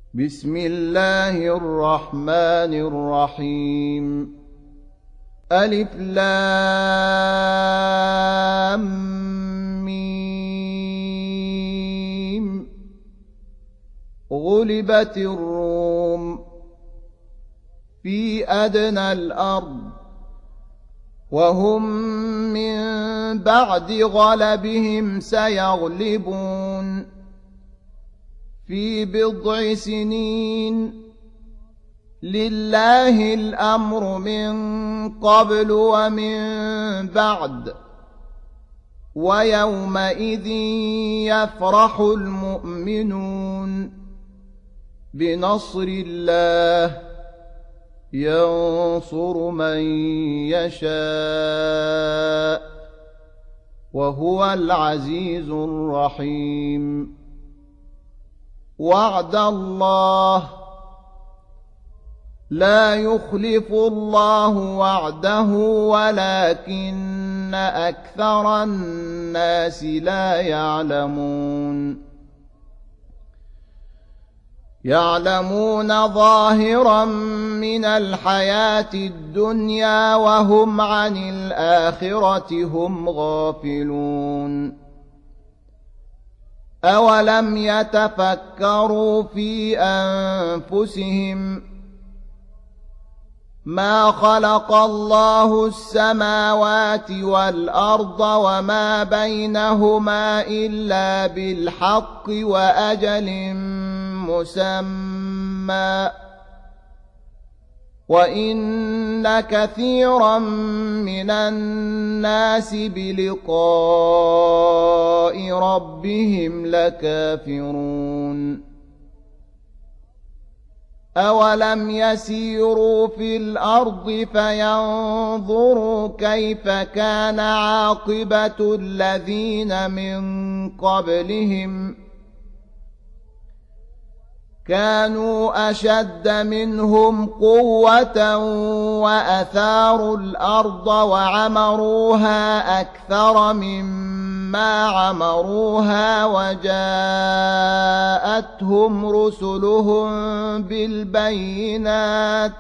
بسم الله الرحمن الرحيم ألف لام ميم غلبت الروم في أدنى الأرض وهم من بعد غلبهم سيغلبون في بضع سنين لله الأمر من قبل ومن بعد ويومئذ يفرح المؤمنون بنصر الله ينصر من يشاء وهو العزيز الرحيم وعد الله لا يخلف الله وعده ولكن أكثر الناس لا يعلمون ظاهرا من الحياة الدنيا وهم عن الآخرة هم غافلون أولم يتفكروا في أنفسهم ما خلق الله السماوات والأرض وما بينهما إلا بالحق وأجل مسمى وإن كثيرا من الناس بلقاء ربهم لكافرون أولم يسيروا في الأرض فينظروا كيف كان عاقبة الذين من قبلهم كانوا أشد منهم قوة وأثاروا الأرض وعمروها أكثر مما عمروها وجاءتهم رسلهم بالبينات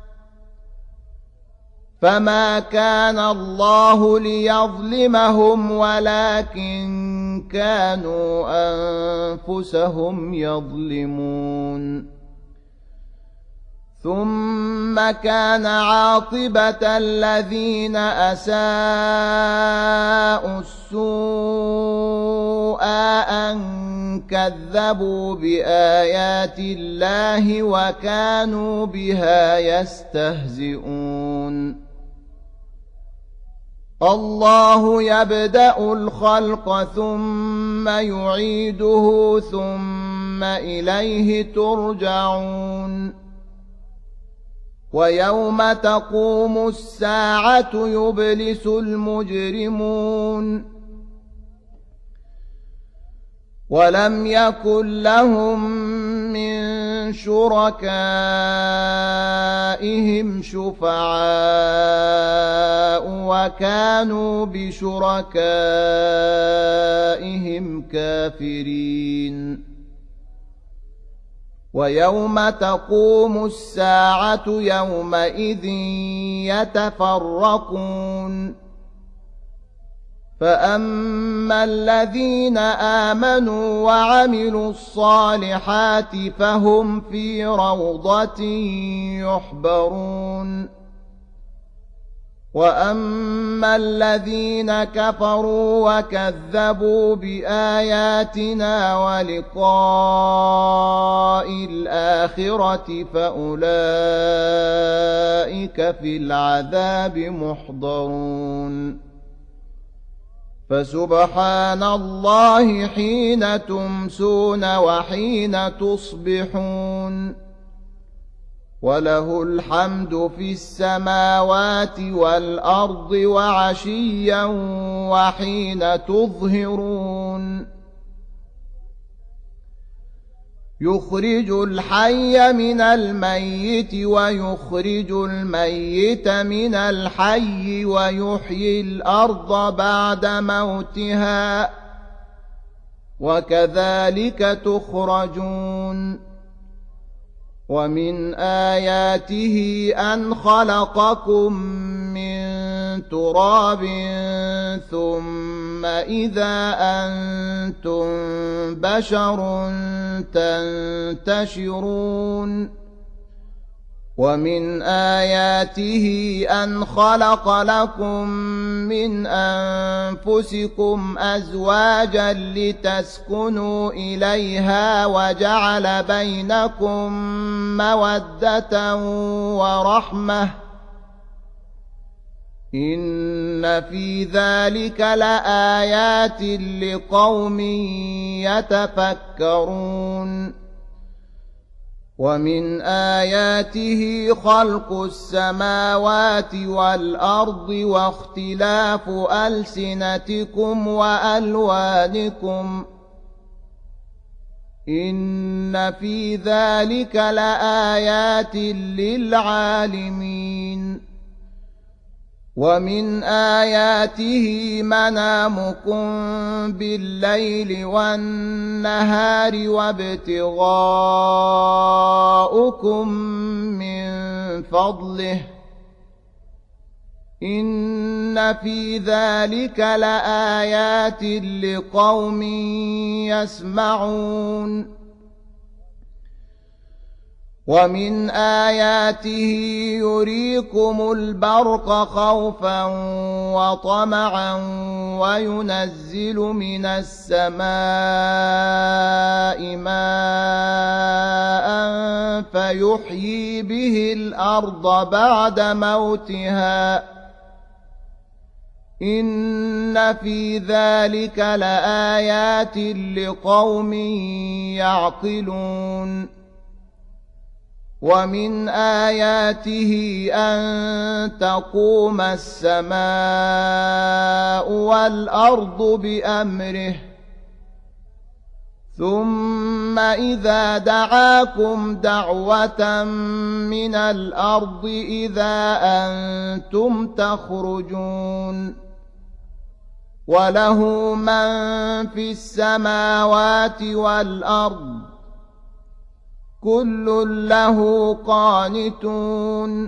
فما كان الله ليظلمهم ولكن كانوا أنفسهم يظلمون ثم كان عاقبة الذين أساءوا السوء أن كذبوا بآيات الله وكانوا بها يستهزئون الله يبدأ الخلق ثم يعيده ثم إليه ترجعون ويوم تقوم الساعة يبلس المجرمون ولم يكن لهم من شركائهم شفعاء وكانوا بشركائهم كافرين ويوم تقوم الساعة يومئذ يتفرقون فأما الذين آمنوا وعملوا الصالحات فهم في روضة يحبرون وأما الذين كفروا وكذبوا بآياتنا ولقاء الآخرة فأولئك في العذاب محضرون فسبحان الله حين تمسون وحين تصبحون وله الحمد في السماوات والأرض وعشيا وحين تظهرون يخرج الحي من الميت ويخرج الميت من الحي ويحيي الأرض بعد موتها وكذلك تخرجون ومن آياته أن خلقكم من تراب ثم إذا أنتم بشر تنتشرون ومن آياته أن خلق لكم من أنفسكم أزواجا لتسكنوا إليها وجعل بينكم مودة ورحمة إن في ذلك لآيات لقوم يتفكرون ومن آياته خلق السماوات والأرض واختلاف ألسنتكم وألوانكم إن في ذلك لآيات للعالمين ومن آياته منامكم بالليل والنهار وابتغاؤكم من فضله إن في ذلك لآيات لقوم يسمعون ومن آياته يريكم البرق خوفا وطمعا وينزل من السماء ماء فيحيي به الأرض بعد موتها إن في ذلك لآيات لقوم يعقلون ومن آياته أن تقوم السماء والأرض بأمره ثم إذا دعاكم دعوة من الأرض إذا أنتم تخرجون وله من في السماوات والأرض كل له قانتون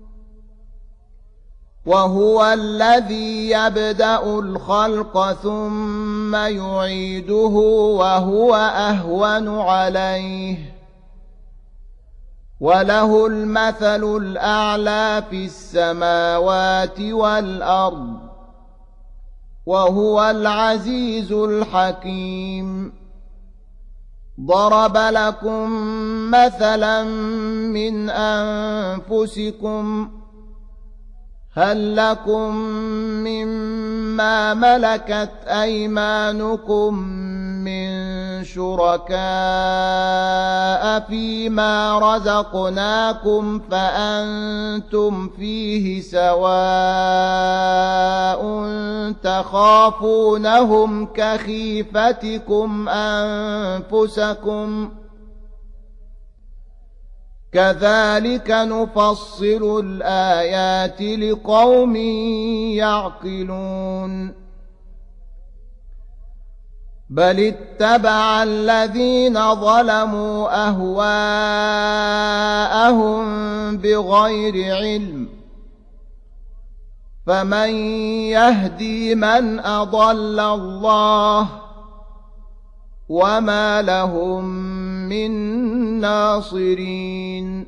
وهو الذي يبدأ الخلق ثم يعيده وهو أهون عليه وله المثل الأعلى في السماوات والأرض وهو العزيز الحكيم ضرب لكم مثلا من أنفسكم هل لكم مما ملكت أيمانكم من شركاء فيما رزقناكم فأنتم فيه سواء تخافونهم كخيفتكم أنفسكم كذلك نفصل الآيات لقوم يعقلون بل اتبع الذين ظلموا أهواءهم بغير علم فمن يهدي من أضل الله وما لهم من ناصرين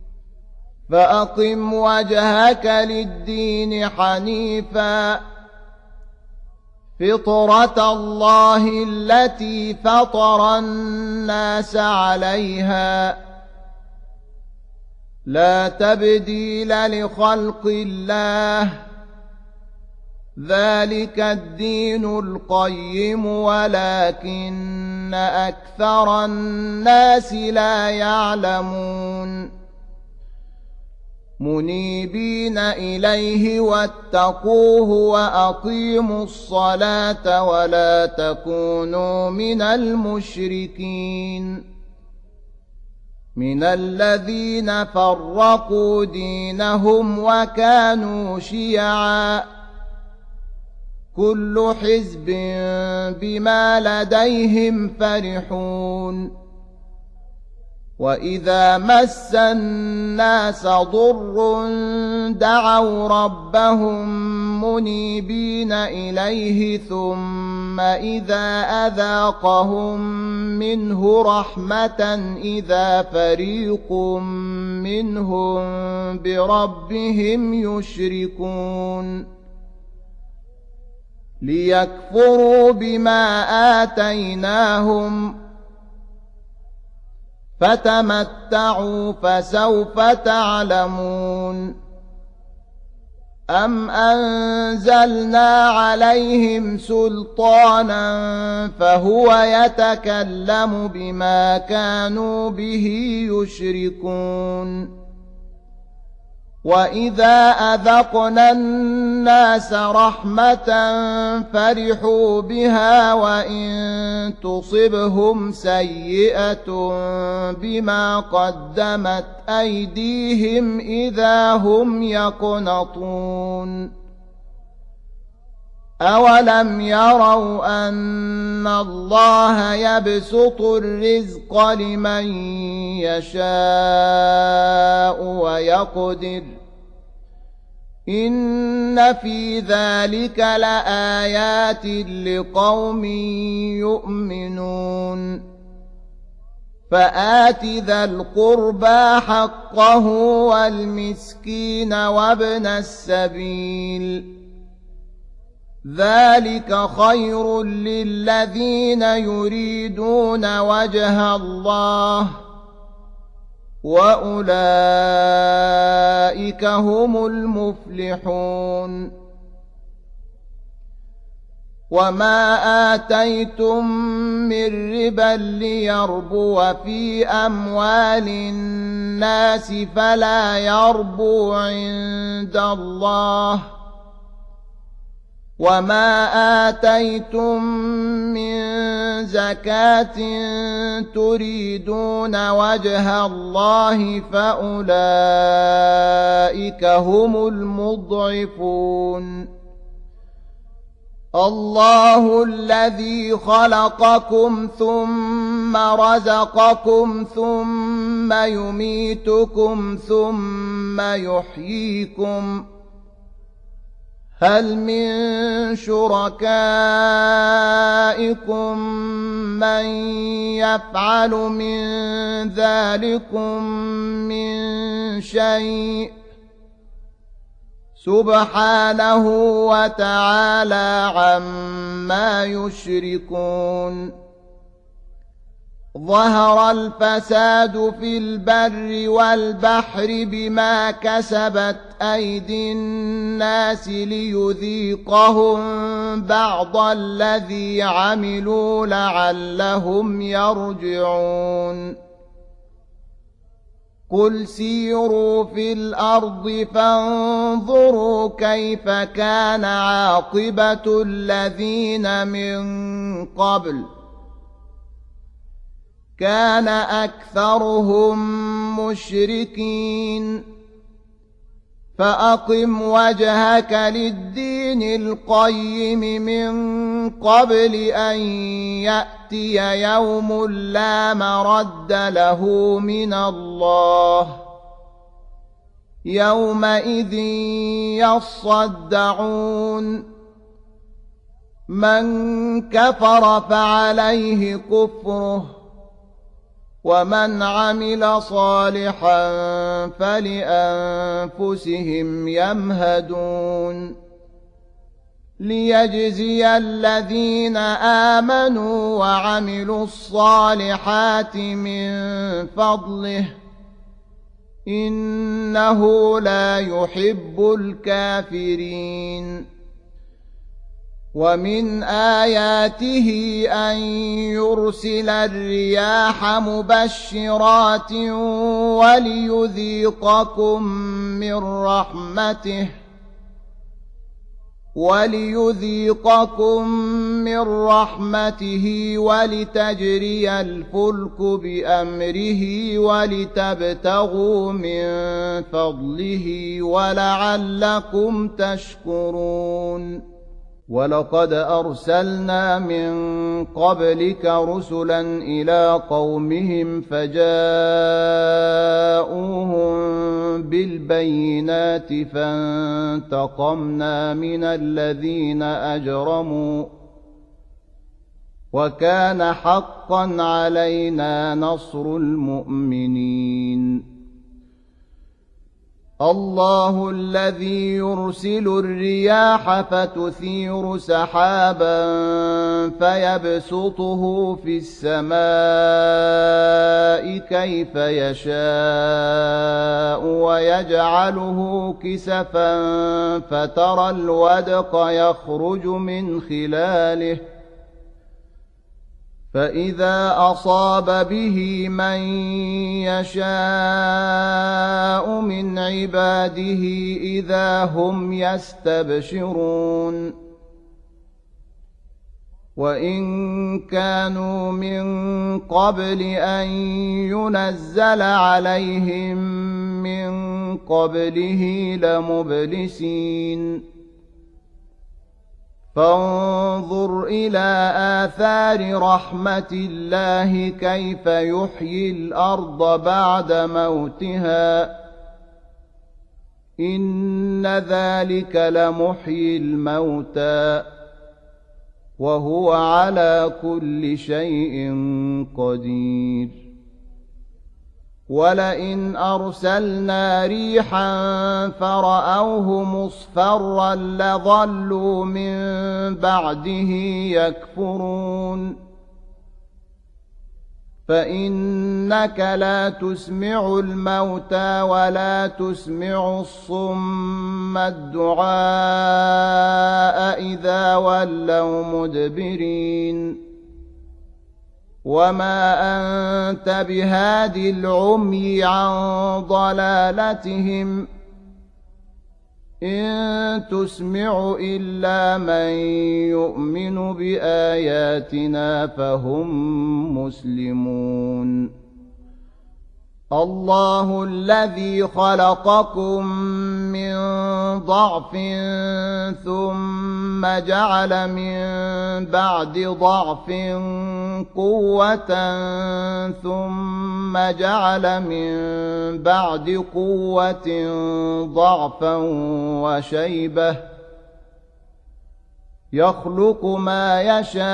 فأقم وجهك للدين حنيفا فطرة الله التي فطر الناس عليها لا تبديل لخلق الله ذلك الدين القيم ولكن أكثر الناس لا يعلمون منيبين إليه واتقوه وأقيموا الصلاة ولا تكونوا من المشركين من الذين فرقوا دينهم وكانوا شيعا كل حزب بما لديهم فرحون وإذا مس الناس ضر دعوا ربهم منيبين إليه ثم إذا أذاقهم منه رحمة إذا فريق منهم بربهم يشركون ليكفروا بما آتيناهم فتمتعوا فسوف تعلمون أم أنزلنا عليهم سلطانا فهو يتكلم بما كانوا به يشركون وإذا أذقنا الناس رحمة فرحوا بها وإن تصبهم سيئة بما قدمت أيديهم إذا هم يقنطون أولم يروا أن الله يبسط الرزق لمن يشاء ويقدر إن في ذلك لآيات لقوم يؤمنون فآت ذا القربى حقه والمسكين وابن السبيل ذلك خير للذين يريدون وجه الله وأولئك هم المفلحون وما آتيتم من ربا ليربو في أموال الناس فلا يربو عند الله وما آتيتم من زكاة تريدون وجه الله فأولئك هم المضعفون الله الذي خلقكم ثم رزقكم ثم يميتكم ثم يحييكم هل من شركائكم من يفعل من ذلكم من شيء سبحانه وتعالى عما يشركون ظهر الفساد في البر والبحر بما كسبت أيدي الناس ليذيقهم بعض الذي عملوا لعلهم يرجعون قل سيروا في الأرض فانظروا كيف كان عاقبة الذين من قبل كان أكثرهم مشركين فأقم وجهك للدين القيم من قبل أن يأتي يوم لا مرد له من الله يومئذ يصدعون من كفر فعليه كفره ومن عمل صالحا فلأنفسهم يمهدون ليجزي الذين آمنوا وعملوا الصالحات من فضله إنه لا يحب الكافرين ومن آياته أن يرسل الرياح مبشرات وليذيقكم من رحمته ولتجري الفلك بأمره ولتبتغوا من فضله ولعلكم تشكرون ولقد أرسلنا من قبلك رسلا إلى قومهم فجاءوهم بالبينات فانتقمنا من الذين أجرموا وكان حقا علينا نصر المؤمنين الله الذي يرسل الرياح فتثير سحابا فيبسطه في السماء كيف يشاء ويجعله كسفا فترى الودق يخرج من خلاله فإذا أصاب به من يشاء من عباده إذا هم يستبشرون وإن كانوا من قبل أن ينزل عليهم من قبله لمبلسين فانظر إلى آثار رحمة الله كيف يحيي الأرض بعد موتها إن ذلك لمحيي الموتى وهو على كل شيء قدير ولئن أرسلنا ريحا فرأوه مصفرا لظلوا من بعده يكفرون فإنك لا تسمع الموتى ولا تسمع الصم الدعاء إذا ولوا مدبرين وما أنت بهاد العمي عن ضلالتهم إن تسمع إلا من يؤمن بآياتنا فهم مسلمون الله الذي خلقكم من ضعف ثم جعل من بعد ضعف قوة ثم جعل من بعد قوة ضعفا وشيبة يخلق ما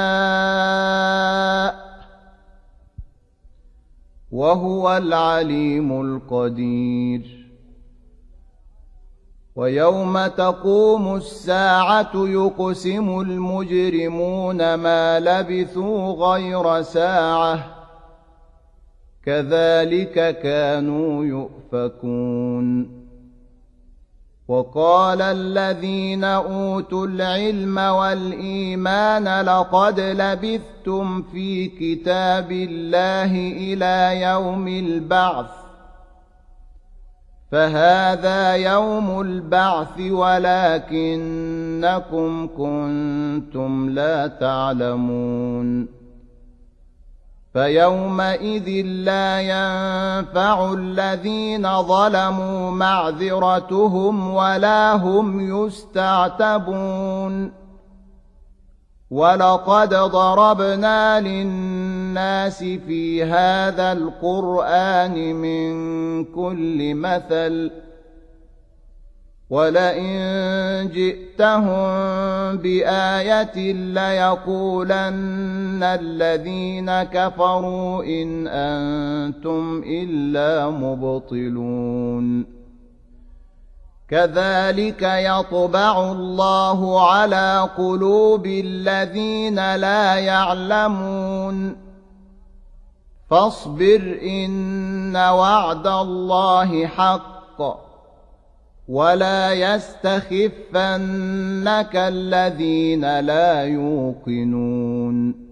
يشاء وهو العليم القدير ويوم تقوم الساعة يقسم المجرمون ما لبثوا غير ساعة كذلك كانوا يؤفكون وقال الذين أوتوا العلم والإيمان لقد لبثتم في كتاب الله إلى يوم البعث فهذا يوم البعث ولكنكم كنتم لا تعلمون فيومئذ لا ينفع الذين ظلموا معذرتهم ولا هم يستعتبون ولقد ضربنا للناس في هذا القرآن من كل مثل ولئن جئتهم بآية ليقولن الذين كفروا إن أنتم إلا مبطلون كذلك يطبع الله على قلوب الذين لا يعلمون فاصبر إن وعد الله حق ولا يستخفنك الذين لا يوقنون